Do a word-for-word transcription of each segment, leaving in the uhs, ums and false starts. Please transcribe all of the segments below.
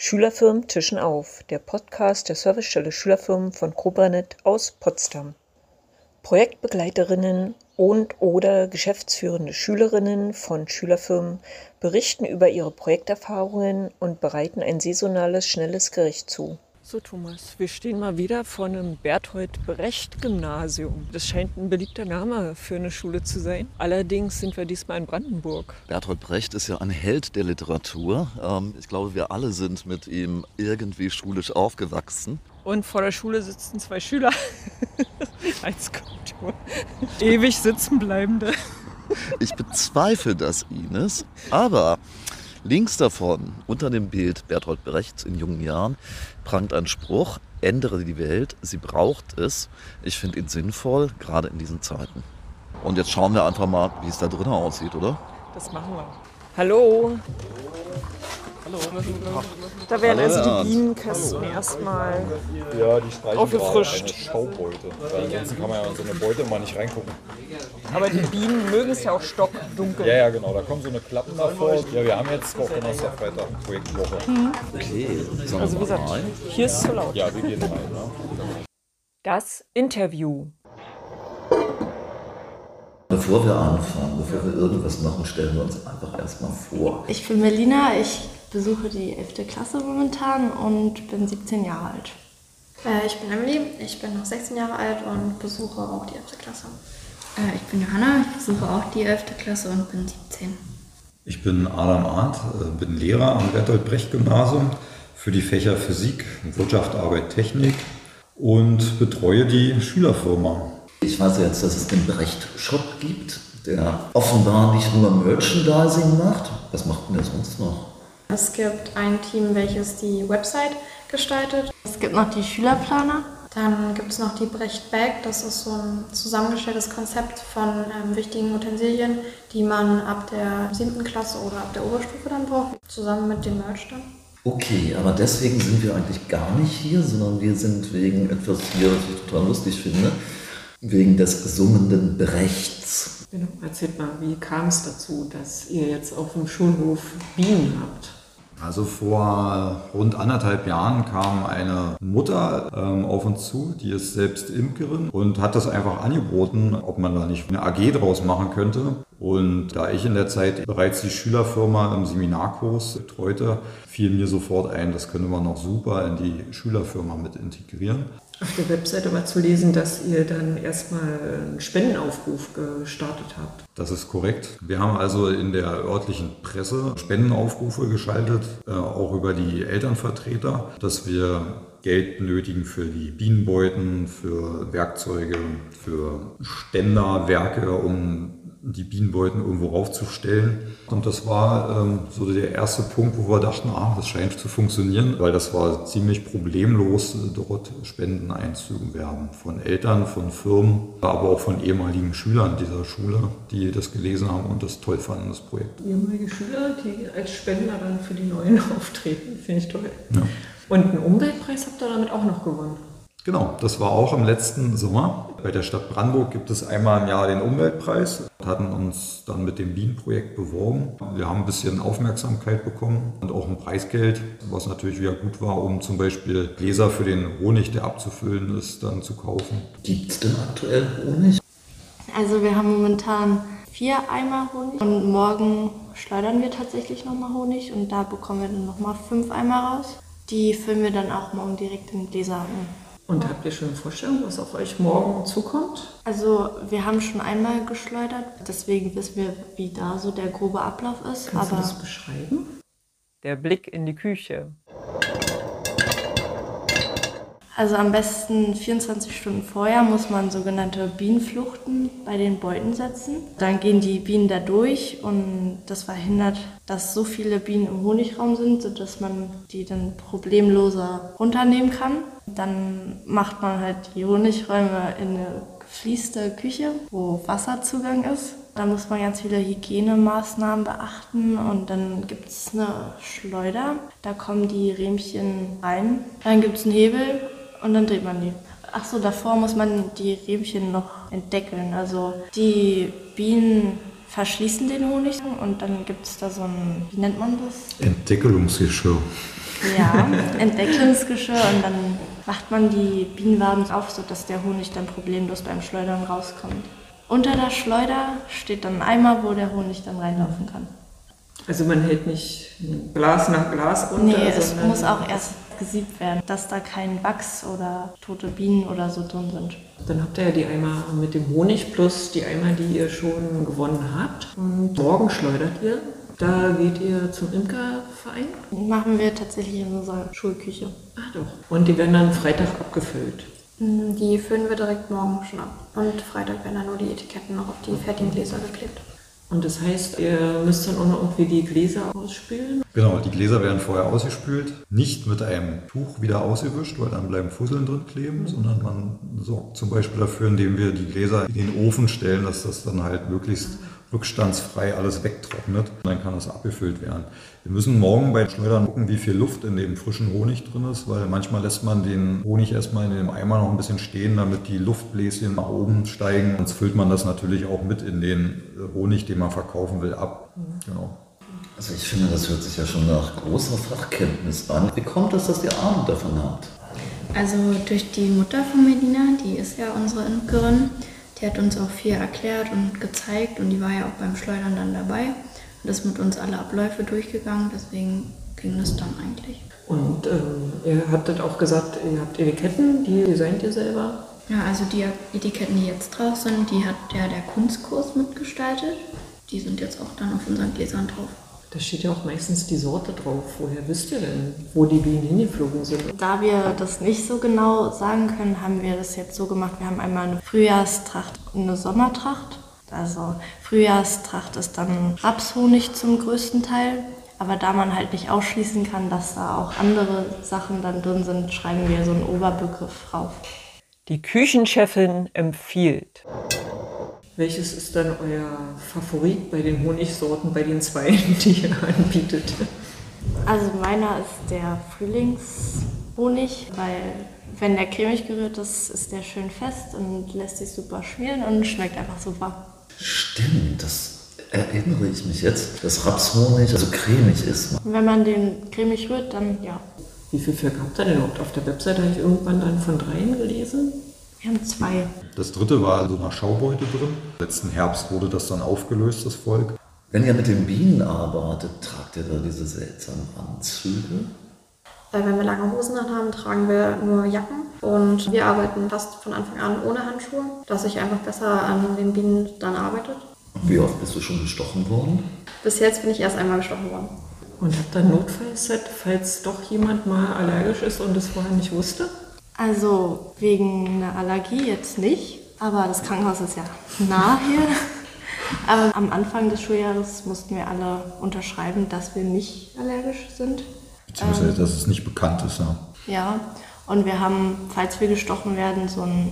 Schülerfirmen tischen auf, der Podcast der Servicestelle Schülerfirmen von Krobranet aus Potsdam. Projektbegleiterinnen und/oder geschäftsführende Schülerinnen von Schülerfirmen berichten über ihre Projekterfahrungen und bereiten ein saisonales, schnelles Gericht zu. So Thomas, wir stehen mal wieder vor einem Bertolt-Brecht-Gymnasium. Das scheint ein beliebter Name für eine Schule zu sein. Allerdings sind wir diesmal in Brandenburg. Bertolt Brecht ist ja ein Held der Literatur. Ich glaube, wir alle sind mit ihm irgendwie schulisch aufgewachsen. Und vor der Schule sitzen zwei Schüler als Kultur. Ewig sitzen bleibende. Ich bezweifle das, Ines, aber links davon, unter dem Bild Bertolt Brechts in jungen Jahren, prangt ein Spruch: Ändere die Welt, sie braucht es. Ich finde ihn sinnvoll, gerade in diesen Zeiten. Und jetzt schauen wir einfach mal, wie es da drinnen aussieht, oder? Das machen wir. Hallo. Hallo. Da werden also die Bienenkästen erstmal ja, die streichen aufgefrischt. Eine Schaubeute. Weil ansonsten kann man ja in so eine Beute mal nicht reingucken. Aber die Bienen mögen es ja auch stockdunkel. Ja, ja, genau. Da kommen so eine Klappen davor. Ja, wir haben jetzt auch Donnerstag, Freitag eine Projektwoche. Mhm. Okay, sagen Also wie wir mal gesagt, rein. hier ist es zu laut. Ja, wir gehen rein. Ne? Das Interview. Bevor wir anfangen, bevor wir irgendwas machen, stellen wir uns einfach erstmal vor. Ich bin Melina, ich besuche die elfte Klasse momentan und bin siebzehn Jahre alt. Äh, ich bin Emily, ich bin noch sechzehn Jahre alt und besuche auch die elfte Klasse. Äh, ich bin Johanna, ich besuche auch die elfte Klasse und bin siebzehn. Ich bin Adam Arndt, bin Lehrer am Bertolt-Brecht-Gymnasium für die Fächer Physik, Wirtschaft, Arbeit, Technik und betreue die Schülerfirma. Ich weiß ja jetzt, dass es den Brecht-Shop gibt, der offenbar nicht nur Merchandising macht. Was macht denn der sonst noch? Es gibt ein Team, welches die Website gestaltet. Es gibt noch die Schülerplaner. Dann gibt es noch die Brecht Bag. Das ist so ein zusammengestelltes Konzept von ähm, wichtigen Utensilien, die man ab der siebten Klasse oder ab der Oberstufe dann braucht, zusammen mit dem Merch dann. Okay, aber deswegen sind wir eigentlich gar nicht hier, sondern wir sind wegen etwas hier, was ich total lustig finde, wegen des summenden Brechts. Genau, erzählt mal, wie kam es dazu, dass ihr jetzt auf dem Schulhof Bienen habt? Also vor rund anderthalb Jahren kam eine Mutter ähm, auf uns zu, die ist selbst Imkerin und hat das einfach angeboten, ob man da nicht eine A G draus machen könnte. Und da ich in der Zeit bereits die Schülerfirma im Seminarkurs betreute, fiel mir sofort ein, das könnte man noch super in die Schülerfirma mit integrieren. Auf der Webseite war zu lesen, dass ihr dann erstmal einen Spendenaufruf gestartet habt. Das ist korrekt. Wir haben also in der örtlichen Presse Spendenaufrufe geschaltet, äh, auch über die Elternvertreter, dass wir Geld benötigen für die Bienenbeuten, für Werkzeuge, für Ständer, Werke, um die Bienenbeuten irgendwo raufzustellen. Und das war ähm, so der erste Punkt, wo wir dachten, ah, das scheint zu funktionieren, weil das war ziemlich problemlos, dort Spenden einzuwerben. Von Eltern, von Firmen, aber auch von ehemaligen Schülern dieser Schule, die das gelesen haben und das toll fanden, das Projekt. Ehemalige Schüler, die als Spender dann für die Neuen auftreten, finde ich toll. Ja. Und einen Umweltpreis habt ihr damit auch noch gewonnen? Genau, das war auch im letzten Sommer. Bei der Stadt Brandenburg gibt es einmal im Jahr den Umweltpreis. Wir hatten uns dann mit dem Bienenprojekt beworben. Wir haben ein bisschen Aufmerksamkeit bekommen und auch ein Preisgeld, was natürlich wieder gut war, um zum Beispiel Gläser für den Honig, der abzufüllen ist, dann zu kaufen. Gibt es denn aktuell Honig? Also wir haben momentan vier Eimer Honig und morgen schleudern wir tatsächlich nochmal Honig und da bekommen wir dann nochmal fünf Eimer raus. Die füllen wir dann auch morgen direkt in Gläser ein. Und habt ihr schon eine Vorstellung, was auf euch morgen zukommt? Also wir haben schon einmal geschleudert, deswegen wissen wir, wie da so der grobe Ablauf ist. Kannst aber du das beschreiben? Der Blick in die Küche. Also am besten vierundzwanzig Stunden vorher muss man sogenannte Bienenfluchten bei den Beuten setzen. Dann gehen die Bienen da durch und das verhindert, dass so viele Bienen im Honigraum sind, sodass man die dann problemloser runternehmen kann. Dann macht man halt die Honigräume in eine geflieste Küche, wo Wasserzugang ist. Da muss man ganz viele Hygienemaßnahmen beachten und dann gibt es eine Schleuder. Da kommen die Rähmchen rein. Dann gibt es einen Hebel und dann dreht man die. Achso, davor muss man die Rähmchen noch entdeckeln. Also die Bienen verschließen den Honig und dann gibt es da so ein, wie nennt man das? Entdeckelungsgeschirr. Ja, Entdeckelungsgeschirr und dann macht man die Bienenwaben auf, sodass der Honig dann problemlos beim Schleudern rauskommt. Unter der Schleuder steht dann ein Eimer, wo der Honig dann reinlaufen kann. Also man hält nicht Glas nach Glas runter? Nee, es muss auch erst gesiebt werden, dass da kein Wachs oder tote Bienen oder so drin sind. Dann habt ihr ja die Eimer mit dem Honig plus die Eimer, die ihr schon gewonnen habt. Und morgen schleudert ihr. Da geht ihr zum Imkerverein? Machen wir tatsächlich in unserer Schulküche. Ach doch. Und die werden dann Freitag abgefüllt? Die füllen wir direkt morgen schon ab. Und Freitag werden dann nur die Etiketten noch auf die fertigen Gläser geklebt. Und das heißt, ihr müsst dann auch noch irgendwie die Gläser ausspülen? Genau, die Gläser werden vorher ausgespült, nicht mit einem Tuch wieder ausgewischt, weil dann bleiben Fusseln drin kleben, mhm. sondern man sorgt zum Beispiel dafür, indem wir die Gläser in den Ofen stellen, dass das dann halt möglichst rückstandsfrei alles wegtrocknet. Dann kann das abgefüllt werden. Wir müssen morgen bei Schleudern gucken, wie viel Luft in dem frischen Honig drin ist, weil manchmal lässt man den Honig erstmal in dem Eimer noch ein bisschen stehen, damit die Luftbläschen nach oben steigen. Sonst füllt man das natürlich auch mit in den Honig, den man verkaufen will, ab. Genau. Also ich finde, das hört sich ja schon nach großer Fachkenntnis an. Wie kommt es, dass ihr Ahnung davon habt? Also durch die Mutter von Melina, die ist ja unsere Imkerin. Die hat uns auch viel erklärt und gezeigt und die war ja auch beim Schleudern dann dabei und ist mit uns alle Abläufe durchgegangen, deswegen ging das dann eigentlich. Und ähm, ihr hattet auch gesagt, ihr habt Etiketten, die designt ihr selber? Ja, also die Etiketten, die jetzt drauf sind, die hat ja der Kunstkurs mitgestaltet. Die sind jetzt auch dann auf unseren Gläsern drauf. Da steht ja auch meistens die Sorte drauf. Woher wisst ihr denn, wo die Bienen hingeflogen sind? Da wir das nicht so genau sagen können, haben wir das jetzt so gemacht. Wir haben einmal eine Frühjahrstracht und eine Sommertracht. Also Frühjahrstracht ist dann Rapshonig zum größten Teil. Aber da man halt nicht ausschließen kann, dass da auch andere Sachen dann drin sind, schreiben wir so einen Oberbegriff drauf. Die Küchenchefin empfiehlt. Welches ist dann euer Favorit bei den Honigsorten, bei den zwei, die ihr anbietet? Also meiner ist der Frühlingshonig, weil wenn der cremig gerührt ist, ist der schön fest und lässt sich super schmieren und schmeckt einfach super. Stimmt, das erinnere ich mich jetzt, dass Rapshonig also cremig ist. Wenn man den cremig rührt, dann ja. Wie viel Völker habt ihr denn überhaupt auf der Webseite? Habe ich irgendwann dann von dreien gelesen? Wir haben zwei. Das dritte war so eine Schaubeute drin. Letzten Herbst wurde das dann aufgelöst, das Volk. Wenn ihr mit den Bienen arbeitet, tragt ihr da diese seltsamen Anzüge? Weil wenn wir lange Hosen anhaben, tragen wir nur Jacken. Und wir arbeiten fast von Anfang an ohne Handschuhe, dass sich einfach besser an den Bienen dann arbeitet. Und wie oft bist du schon gestochen worden? Bis jetzt bin ich erst einmal gestochen worden. Und habt ihr ein Notfallset, falls doch jemand mal allergisch ist und es vorher nicht wusste? Also wegen einer Allergie jetzt nicht, aber das Krankenhaus ist ja nah hier. Aber am Anfang des Schuljahres mussten wir alle unterschreiben, dass wir nicht allergisch sind. Beziehungsweise, ähm, dass es nicht bekannt ist, ja. Ja, und wir haben, falls wir gestochen werden, so einen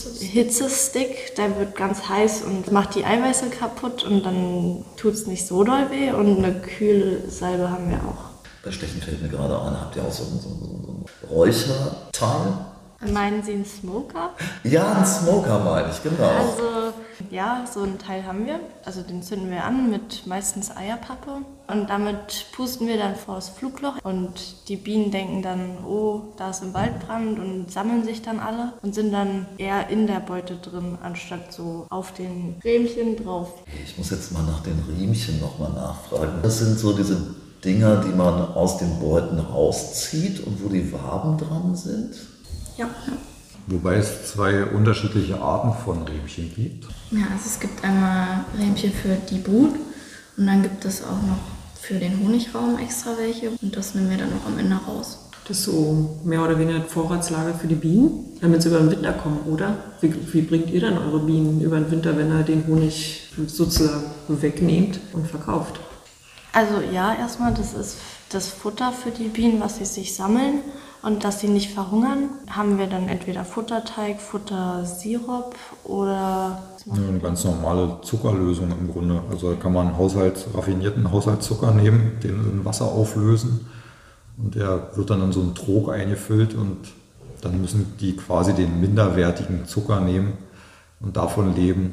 Hitzestick, der wird ganz heiß und macht die Eiweiße kaputt und dann tut es nicht so doll weh und eine kühle Salbe haben wir auch. Bei Stechen fällt mir gerade an, habt ihr auch so, so, so, so ein Räucherteil? Meinen Sie einen Smoker? Ja, einen Smoker meine ich, genau. Also, ja, so einen Teil haben wir. Also den zünden wir an mit meistens Eierpappe. Und damit pusten wir dann vor das Flugloch. Und die Bienen denken dann, oh, da ist ein Waldbrand und sammeln sich dann alle. Und sind dann eher in der Beute drin, anstatt so auf den Rähmchen drauf. Ich muss jetzt mal nach den Riemchen nochmal nachfragen. Das sind so diese Dinger, die man aus den Beuten rauszieht und wo die Waben dran sind? Ja. Wobei es zwei unterschiedliche Arten von Rähmchen gibt. Ja, also es gibt einmal Rähmchen für die Brut und dann gibt es auch noch für den Honigraum extra welche und das nehmen wir dann auch am Ende raus. Das ist so mehr oder weniger ein Vorratslager für die Bienen, damit sie über den Winter kommen, oder? Wie, wie bringt ihr dann eure Bienen über den Winter, wenn ihr den Honig sozusagen wegnehmt und verkauft? Also ja, erstmal, das ist das Futter für die Bienen, was sie sich sammeln. Und dass sie nicht verhungern, haben wir dann entweder Futterteig, Futtersirup oder... Ja, eine ganz normale Zuckerlösung im Grunde. Also da kann man Haushalt, raffinierten Haushaltszucker nehmen, den in Wasser auflösen und der wird dann in so einen Trog eingefüllt und dann müssen die quasi den minderwertigen Zucker nehmen und davon leben.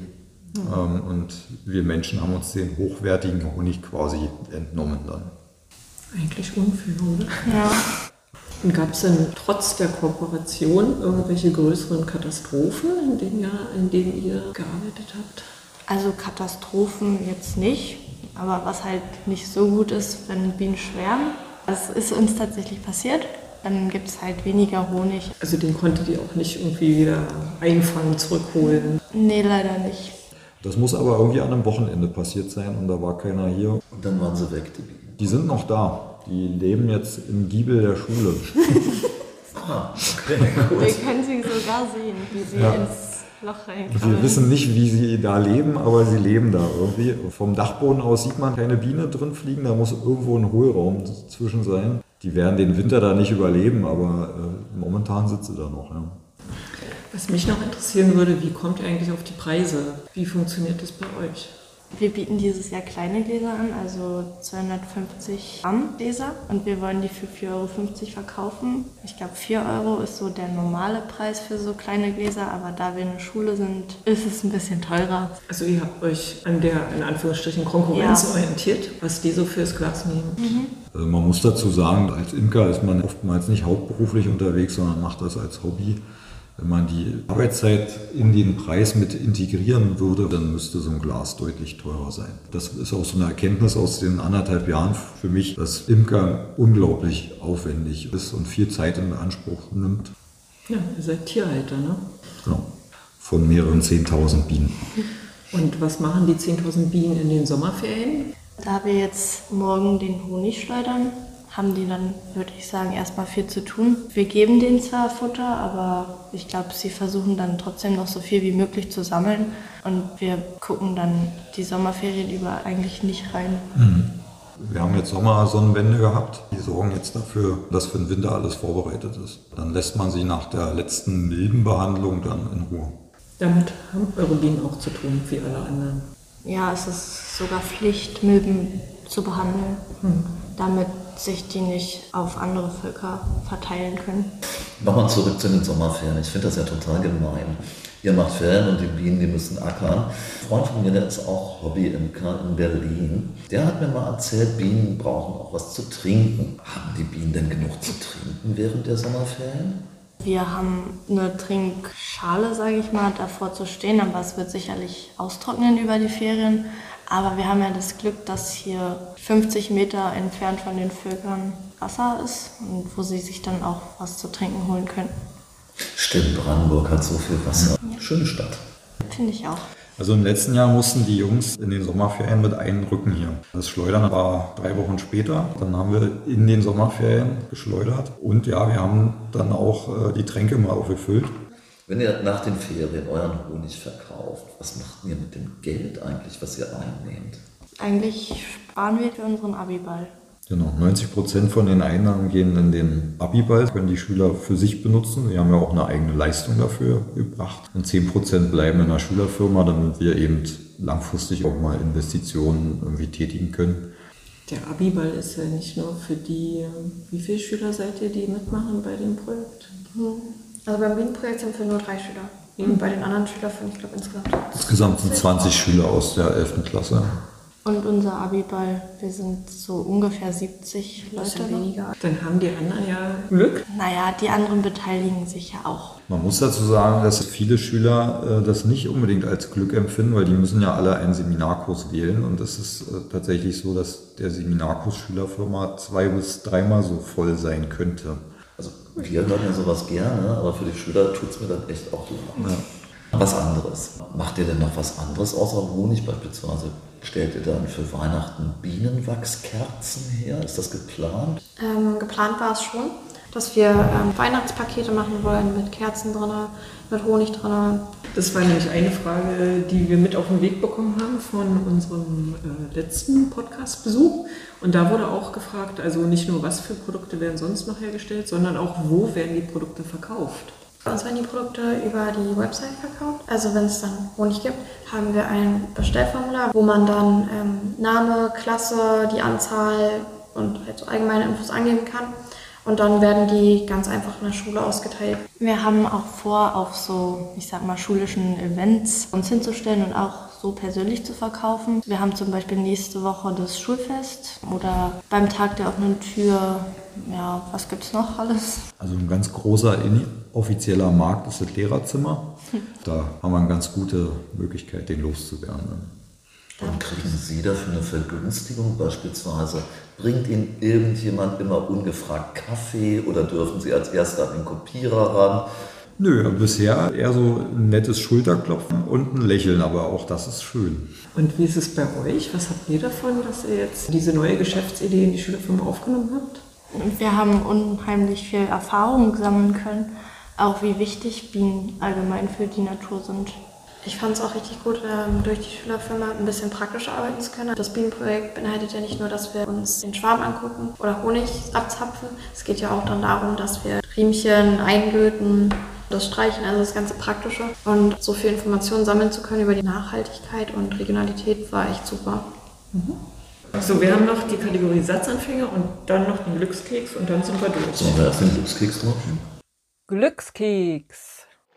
Mhm. Und wir Menschen haben uns den hochwertigen Honig quasi entnommen dann. Eigentlich unfair, oder? Ja. Und gab es denn trotz der Kooperation irgendwelche größeren Katastrophen in dem Jahr, in dem ihr gearbeitet habt? Also Katastrophen jetzt nicht, aber was halt nicht so gut ist, wenn Bienen schwärmen. Das ist uns tatsächlich passiert. Dann gibt es halt weniger Honig. Also den konntet ihr auch nicht irgendwie wieder einfangen, zurückholen? Nee, leider nicht. Das muss aber irgendwie an einem Wochenende passiert sein und da war keiner hier. Und dann waren sie weg, die Bienen. Die sind noch da. Die leben jetzt im Giebel der Schule. Ah, okay, gut. Wir können sie sogar sehen, wie sie Ja. ins Loch reinkrabbeln. Wir wissen nicht, wie sie da leben, aber sie leben da irgendwie. Vom Dachboden aus sieht man keine Biene drin fliegen, da muss irgendwo ein Hohlraum zwischen sein. Die werden den Winter da nicht überleben, aber äh, momentan sitzt sie da noch. Ja. Was mich noch interessieren würde, wie kommt ihr eigentlich auf die Preise? Wie funktioniert das bei euch? Wir bieten dieses Jahr kleine Gläser an, also zweihundertfünfzig Gramm Gläser. Und wir wollen die für vier Euro fünfzig verkaufen. Ich glaube, vier Euro ist so der normale Preis für so kleine Gläser. Aber da wir eine Schule sind, ist es ein bisschen teurer. Also ihr habt euch an der, in Anführungsstrichen, Konkurrenz Ja. orientiert, was die so fürs Glas nehmen. Mhm. Also man muss dazu sagen, als Imker ist man oftmals nicht hauptberuflich unterwegs, sondern macht das als Hobby. Wenn man die Arbeitszeit in den Preis mit integrieren würde, dann müsste so ein Glas deutlich teurer sein. Das ist auch so eine Erkenntnis aus den anderthalb Jahren für mich, dass Imker unglaublich aufwendig ist und viel Zeit in Anspruch nimmt. Ja, ihr seid Tierhalter, ne? Genau. Von mehreren zehntausend Bienen. Und was machen die zehntausend Bienen in den Sommerferien? Da wir jetzt morgen den Honig schleudern, haben die dann, würde ich sagen, erstmal viel zu tun. Wir geben denen zwar Futter, aber ich glaube, sie versuchen dann trotzdem noch so viel wie möglich zu sammeln. Und wir gucken dann die Sommerferien über eigentlich nicht rein. Mhm. Wir haben jetzt Sommersonnenwende gehabt. Die sorgen jetzt dafür, dass für den Winter alles vorbereitet ist. Dann lässt man sie nach der letzten Milbenbehandlung dann in Ruhe. Damit haben eure Bienen auch zu tun, wie alle anderen. Ja, es ist sogar Pflicht, Milben zu behandeln, Hm. damit sich die nicht auf andere Völker verteilen können. Nochmal zurück zu den Sommerferien. Ich finde das ja total gemein. Ihr macht Ferien und die Bienen, die müssen ackern. Ein Freund von mir, der ist auch Hobbyimker in Berlin. Der hat mir mal erzählt, Bienen brauchen auch was zu trinken. Haben die Bienen denn genug zu trinken während der Sommerferien? Wir haben eine Trinkschale, sage ich mal, davor zu stehen, aber es wird sicherlich austrocknen über die Ferien. Aber wir haben ja das Glück, dass hier fünfzig Meter entfernt von den Völkern Wasser ist und wo sie sich dann auch was zu trinken holen können. Stimmt, Brandenburg hat so viel Wasser. Schöne Stadt. Finde ich auch. Also im letzten Jahr mussten die Jungs in den Sommerferien mit einrücken hier. Das Schleudern war drei Wochen später. Dann haben wir in den Sommerferien geschleudert. Und ja, wir haben dann auch die Tränke mal aufgefüllt. Wenn ihr nach den Ferien euren Honig verkauft, was macht ihr mit dem Geld eigentlich, was ihr einnehmt? Eigentlich sparen wir für unseren Abiball. Genau, neunzig Prozent von den Einnahmen gehen in den Abiball, können die Schüler für sich benutzen. Wir haben ja auch eine eigene Leistung dafür gebracht. Und zehn Prozent bleiben in der Schülerfirma, damit wir eben langfristig auch mal Investitionen irgendwie tätigen können. Der Abiball ist ja nicht nur für die, wie viele Schüler seid ihr, die mitmachen bei dem Projekt? Also beim Bienenprojekt sind wir nur drei Schüler. Und bei den anderen Schülerfirmen, ich glaube insgesamt. Insgesamt sind zwanzig Schüler aus der elften Klasse. Und unser Abiball, wir sind so ungefähr siebzig Leute. Bisschen weniger. Dann haben die anderen ja Glück. Naja, die anderen beteiligen sich ja auch. Man muss dazu sagen, dass viele Schüler äh, das nicht unbedingt als Glück empfinden, weil die müssen ja alle einen Seminarkurs wählen. Und es ist äh, tatsächlich so, dass der Seminarkurs Schülerfirma zwei bis dreimal so voll sein könnte. Also wir hören ja sowas gerne, aber für die Schüler tut es mir dann echt auch leid. Ja. Was anderes. Macht ihr denn noch was anderes außer Honig beispielsweise? Stellt ihr dann für Weihnachten Bienenwachskerzen her? Ist das geplant? Ähm, geplant war es schon, dass wir ähm, Weihnachtspakete machen wollen mit Kerzen drin, mit Honig drin. Das war nämlich eine Frage, die wir mit auf den Weg bekommen haben von unserem äh, letzten Podcast-Besuch. Und da wurde auch gefragt, also nicht nur, was für Produkte werden sonst noch hergestellt, sondern auch, wo werden die Produkte verkauft? Bei uns werden die Produkte über die Website verkauft. Also wenn es dann Honig gibt, haben wir ein Bestellformular, wo man dann ähm, Name, Klasse, die Anzahl und halt so allgemeine Infos angeben kann. Und dann werden die ganz einfach in der Schule ausgeteilt. Wir haben auch vor, auf so, ich sag mal, schulischen Events uns hinzustellen und auch so persönlich zu verkaufen. Wir haben zum Beispiel nächste Woche das Schulfest oder beim Tag der offenen Tür, ja, was gibt's noch alles? Also ein ganz großer offizieller Markt ist das Lehrerzimmer. Da haben wir eine ganz gute Möglichkeit, den loszuwerden. Und kriegen Sie dafür eine Vergünstigung beispielsweise? Bringt Ihnen irgendjemand immer ungefragt Kaffee oder dürfen Sie als Erster an den Kopierer ran? Nö, bisher eher so ein nettes Schulterklopfen und ein Lächeln, aber auch das ist schön. Und wie ist es bei euch? Was habt ihr davon, dass ihr jetzt diese neue Geschäftsidee in die Schülerfirma aufgenommen habt? Wir haben unheimlich viel Erfahrung sammeln können, auch wie wichtig Bienen allgemein für die Natur sind. Ich fand es auch richtig gut, durch die Schülerfirma ein bisschen praktischer arbeiten zu können. Das Bienenprojekt beinhaltet ja nicht nur, dass wir uns den Schwarm angucken oder Honig abzapfen. Es geht ja auch dann darum, dass wir Riemchen einlöten, das Streichen, also das ganze Praktische. Und so viel Informationen sammeln zu können über die Nachhaltigkeit und Regionalität war echt super. Mhm. So, wir haben noch die Kategorie Satzanfänger und dann noch den Glückskeks und dann sind wir durch. Sollen wir erst den Glückskeks drauf? Glückskeks.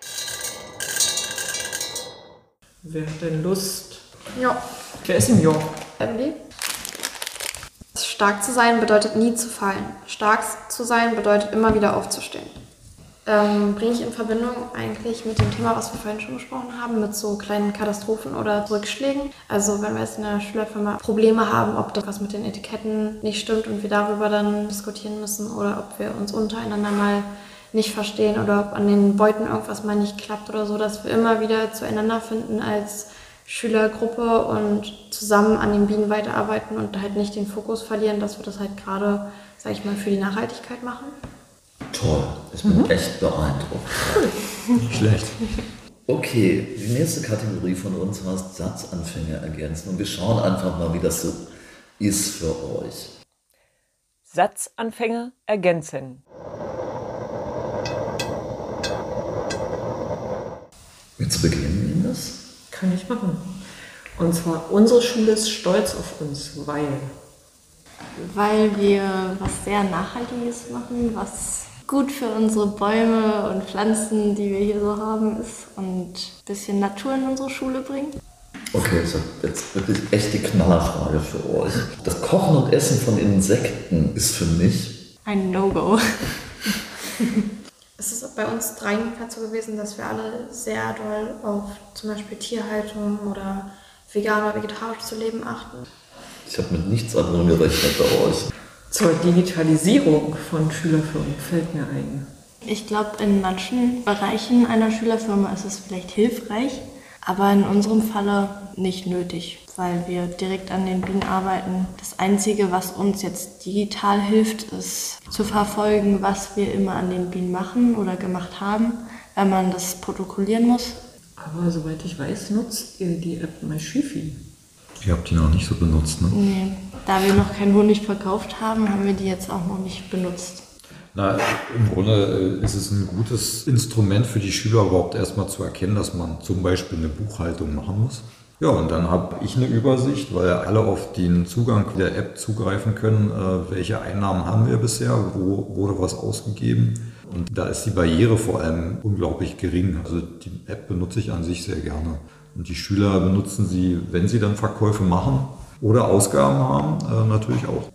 Wer hat denn Lust? Ja. Wer ist im Ja? Emily? Stark zu sein bedeutet nie zu fallen. Stark zu sein bedeutet immer wieder aufzustehen. Ähm, bringe ich in Verbindung eigentlich mit dem Thema, was wir vorhin schon besprochen haben, mit so kleinen Katastrophen oder Rückschlägen. Also wenn wir jetzt in der Schülerfirma Probleme haben, ob das was mit den Etiketten nicht stimmt und wir darüber dann diskutieren müssen oder ob wir uns untereinander mal nicht verstehen oder ob an den Beuten irgendwas mal nicht klappt oder so, dass wir immer wieder zueinander finden als Schülergruppe und zusammen an den Bienen weiterarbeiten und halt nicht den Fokus verlieren, dass wir das halt gerade, sag ich mal, für die Nachhaltigkeit machen. Toll, ich bin mhm. echt beeindruckt. Nicht schlecht. Okay, die nächste Kategorie von uns heißt Satzanfänger ergänzen und wir schauen einfach mal, wie das so ist für euch. Satzanfänger ergänzen. Jetzt beginnen wir das? Kann ich machen. Und zwar, unsere Schule ist stolz auf uns, weil... Weil wir was sehr Nachhaltiges machen, was gut für unsere Bäume und Pflanzen, die wir hier so haben, ist und ein bisschen Natur in unsere Schule bringen. Okay, das ist jetzt wirklich echt die Knallerfrage für euch. Das Kochen und Essen von Insekten ist für mich ein No-Go. Es ist bei uns dreien so gewesen, dass wir alle sehr doll auf zum Beispiel Tierhaltung oder vegan oder vegetarisch zu leben achten. Ich habe mit nichts anderem gerechnet bei euch. Zur Digitalisierung von Schülerfirmen fällt mir ein. Ich glaube, in manchen Bereichen einer Schülerfirma ist es vielleicht hilfreich, aber in unserem Falle nicht nötig, weil wir direkt an den Bienen arbeiten. Das Einzige, was uns jetzt digital hilft, ist zu verfolgen, was wir immer an den Bienen machen oder gemacht haben, wenn man das protokollieren muss. Aber soweit ich weiß, nutzt ihr die App MySchifi. Ihr habt die noch nicht so benutzt, ne? Nee, da wir noch keinen Honig verkauft haben, haben wir die jetzt auch noch nicht benutzt. Na, im Grunde ist es ein gutes Instrument für die Schüler überhaupt erstmal zu erkennen, dass man zum Beispiel eine Buchhaltung machen muss. Ja, und dann habe ich eine Übersicht, weil alle auf den Zugang der App zugreifen können, welche Einnahmen haben wir bisher, wo wurde was ausgegeben. Und da ist die Barriere vor allem unglaublich gering. Also die App benutze ich an sich sehr gerne. Und die Schüler benutzen sie, wenn sie dann Verkäufe machen oder Ausgaben haben, äh, natürlich auch.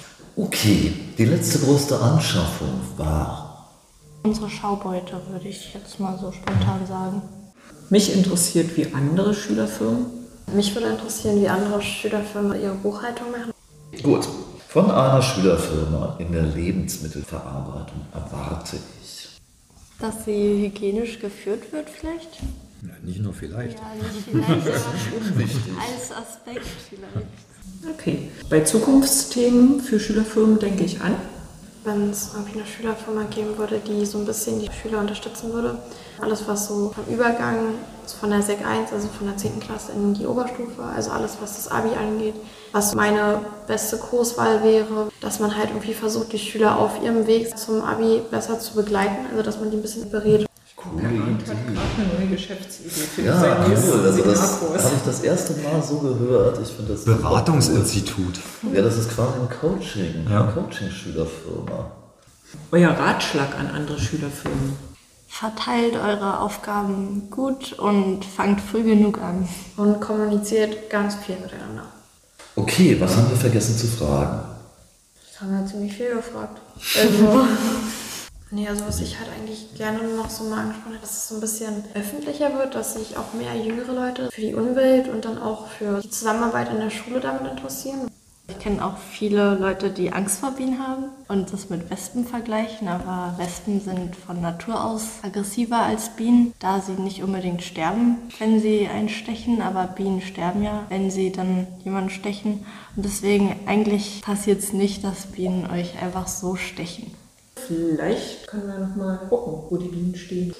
Okay, die letzte größte Anschaffung war? Unsere Schaubeute, würde ich jetzt mal so spontan sagen. Mich interessiert, wie andere Schülerfirmen. Mich würde interessieren, wie andere Schülerfirmen ihre Buchhaltung machen. Gut, von einer Schülerfirma in der Lebensmittelverarbeitung erwarte ich, dass sie hygienisch geführt wird vielleicht? Ja, nicht nur vielleicht. Ja, nicht vielleicht, aber als Aspekt vielleicht. Okay, bei Zukunftsthemen für Schülerfirmen denke ich an. Wenn es irgendwie eine Schülerfirma geben würde, die so ein bisschen die Schüler unterstützen würde. Alles, was so vom Übergang von der Sek eins, also von der zehnten Klasse in die Oberstufe, also alles, was das Abi angeht, was meine beste Kurswahl wäre, dass man halt irgendwie versucht, die Schüler auf ihrem Weg zum Abi besser zu begleiten, also dass man die ein bisschen berät. Coole Der Mann Idee. hat gerade eine neue Geschäftsidee für Ja, seinen cool. nächsten Also das Seminarkurs. habe ich das erste Mal so gehört. Ich finde das super Beratungsinstitut. cool. Ja, das ist quasi ein Coaching, Ja. eine Coaching-Schülerfirma. Euer Ratschlag an andere Schülerfirmen. Verteilt eure Aufgaben gut und fangt früh genug an. Und kommuniziert ganz viel miteinander. Okay, was haben wir vergessen zu fragen? Das haben wir ziemlich viel gefragt. Also, nee, also was ich halt eigentlich gerne noch so mal angesprochen habe, dass es so ein bisschen öffentlicher wird, dass sich auch mehr jüngere Leute für die Umwelt und dann auch für die Zusammenarbeit in der Schule damit interessieren. Ich kenne auch viele Leute, die Angst vor Bienen haben und das mit Wespen vergleichen, aber Wespen sind von Natur aus aggressiver als Bienen, da sie nicht unbedingt sterben, wenn sie einstechen, aber Bienen sterben ja, wenn sie dann jemanden stechen. Und deswegen eigentlich passiert es nicht, dass Bienen euch einfach so stechen. Vielleicht können wir noch mal gucken, wo die Bienen stehen.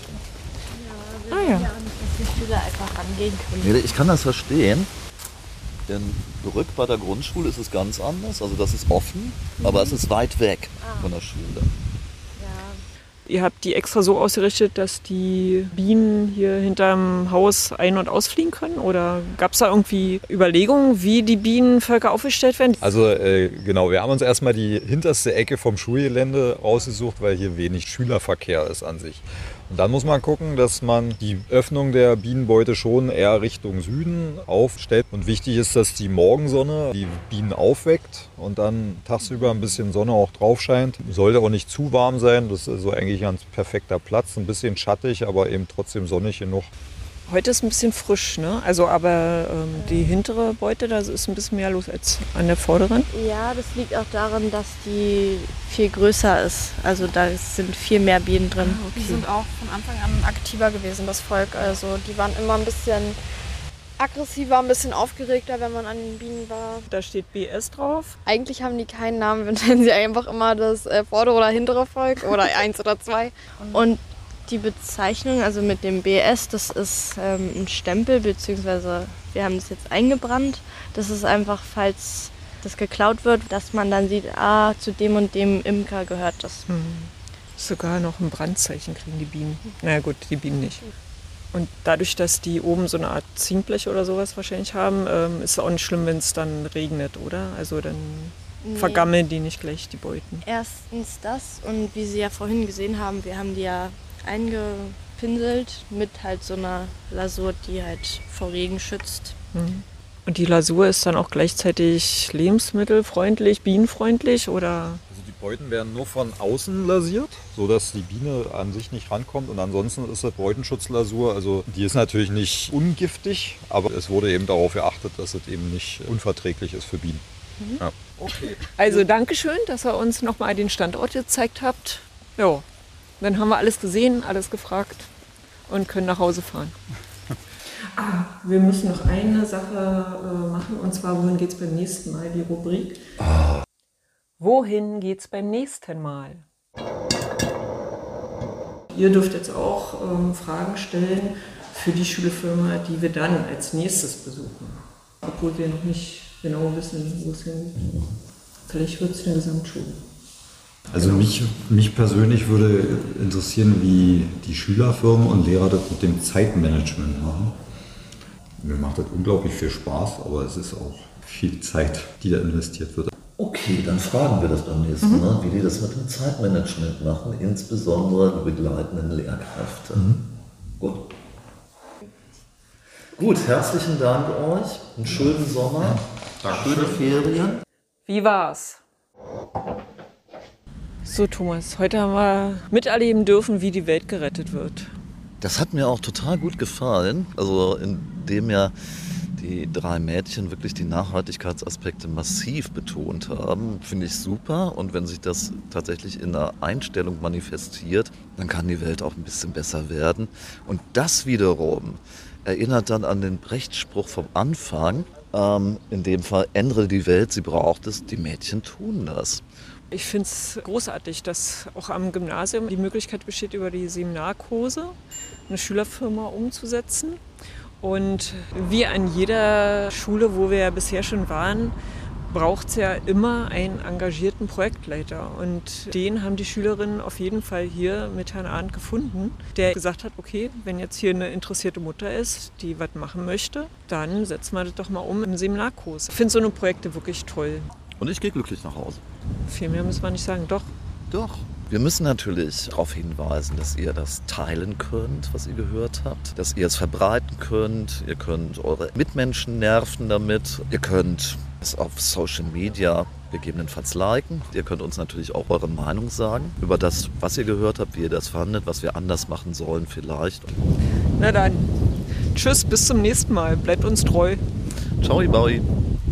Ja, wir ah, ja. ja auch nicht, dass die Schüler einfach rangehen können. Ich kann das verstehen. In Brück bei der Grundschule ist es ganz anders. Also das ist offen, mhm. aber es ist weit weg ah. von der Schule. Ja. Ihr habt die extra so ausgerichtet, dass die Bienen hier hinterm Haus ein- und ausfliegen können? Oder gab es da irgendwie Überlegungen, wie die Bienenvölker aufgestellt werden? Also äh, genau, wir haben uns erstmal die hinterste Ecke vom Schulgelände rausgesucht, weil hier wenig Schülerverkehr ist an sich. Und dann muss man gucken, dass man die Öffnung der Bienenbeute schon eher Richtung Süden aufstellt. Und wichtig ist, dass die Morgensonne die Bienen aufweckt und dann tagsüber ein bisschen Sonne auch drauf scheint. Sollte auch nicht zu warm sein, das ist so eigentlich ein ganz perfekter Platz. Ein bisschen schattig, aber eben trotzdem sonnig genug. Heute ist ein bisschen frisch, ne? Also aber ähm, die hintere Beute, da ist ein bisschen mehr los als an der vorderen. Ja, das liegt auch daran, dass die viel größer ist. Also da sind viel mehr Bienen drin. Ah, okay. Die sind auch von Anfang an aktiver gewesen, das Volk. Also die waren immer ein bisschen aggressiver, ein bisschen aufgeregter, wenn man an den Bienen war. Da steht B S drauf. Eigentlich haben die keinen Namen, wenn sie einfach immer das äh, vordere oder hintere Volk oder eins oder zwei. Und die Bezeichnung, also mit dem B S, das ist ähm, ein Stempel, beziehungsweise wir haben das jetzt eingebrannt. Das ist einfach, falls das geklaut wird, dass man dann sieht, ah, zu dem und dem Imker gehört das. Hm. Sogar noch ein Brandzeichen kriegen die Bienen. Naja gut, die Bienen nicht. Und dadurch, dass die oben so eine Art Zinkblech oder sowas wahrscheinlich haben, ähm, ist es auch nicht schlimm, wenn es dann regnet, oder? Also dann nee. vergammeln die nicht gleich, die Beuten. Erstens das, und wie Sie ja vorhin gesehen haben, wir haben die ja eingepinselt mit halt so einer Lasur, die halt vor Regen schützt. Und die Lasur ist dann auch gleichzeitig lebensmittelfreundlich, bienenfreundlich, oder? Also die Beuten werden nur von außen lasiert, sodass die Biene an sich nicht rankommt. Und ansonsten ist das Beutenschutzlasur, also die ist natürlich nicht ungiftig, aber es wurde eben darauf geachtet, dass es eben nicht unverträglich ist für Bienen. Mhm. Ja. Okay. Also Dankeschön, dass ihr uns nochmal den Standort gezeigt habt. Ja. Dann haben wir alles gesehen, alles gefragt und können nach Hause fahren. Ah, wir müssen noch eine Sache äh, machen, und zwar, wohin geht's beim nächsten Mal, die Rubrik. Ah. Wohin geht's beim nächsten Mal? Ihr dürft jetzt auch ähm, Fragen stellen für die Schulfirma, die wir dann als nächstes besuchen. Obwohl wir noch nicht genau wissen, wo es hingeht. Vielleicht wird es eine Gesamtschule. Also mich, mich persönlich würde interessieren, wie die Schülerfirmen und Lehrer das mit dem Zeitmanagement machen. Mir macht das unglaublich viel Spaß, aber es ist auch viel Zeit, die da investiert wird. Okay, dann fragen wir das beim nächsten mhm. Mal, wie die das mit dem Zeitmanagement machen, insbesondere die begleitenden Lehrkräfte. Mhm. Gut. Gut, herzlichen Dank euch, einen schönen Sommer, ja, schöne Ferien. Wie war's? So Thomas, heute haben wir miterleben dürfen, wie die Welt gerettet wird. Das hat mir auch total gut gefallen, also indem ja die drei Mädchen wirklich die Nachhaltigkeitsaspekte massiv betont haben, finde ich super. Und wenn sich das tatsächlich in einer Einstellung manifestiert, dann kann die Welt auch ein bisschen besser werden. Und das wiederum erinnert dann an den Brecht-Spruch vom Anfang, ähm, in dem Fall, ändere die Welt, sie braucht es, die Mädchen tun das. Ich finde es großartig, dass auch am Gymnasium die Möglichkeit besteht, über die Seminarkurse eine Schülerfirma umzusetzen. Und wie an jeder Schule, wo wir ja bisher schon waren, braucht es ja immer einen engagierten Projektleiter. Und den haben die Schülerinnen auf jeden Fall hier mit Herrn Arndt gefunden, der gesagt hat, okay, wenn jetzt hier eine interessierte Mutter ist, die was machen möchte, dann setzen wir das doch mal um im Seminarkurs. Ich finde so eine Projekte wirklich toll. Und ich gehe glücklich nach Hause. Viel mehr müssen wir nicht sagen. Doch. Doch. Wir müssen natürlich darauf hinweisen, dass ihr das teilen könnt, was ihr gehört habt, dass ihr es verbreiten könnt, ihr könnt eure Mitmenschen nerven damit, ihr könnt es auf Social Media gegebenenfalls liken. Ihr könnt uns natürlich auch eure Meinung sagen über das, was ihr gehört habt, wie ihr das fandet, was wir anders machen sollen vielleicht. Na dann, tschüss, bis zum nächsten Mal. Bleibt uns treu. Ciao, Baui.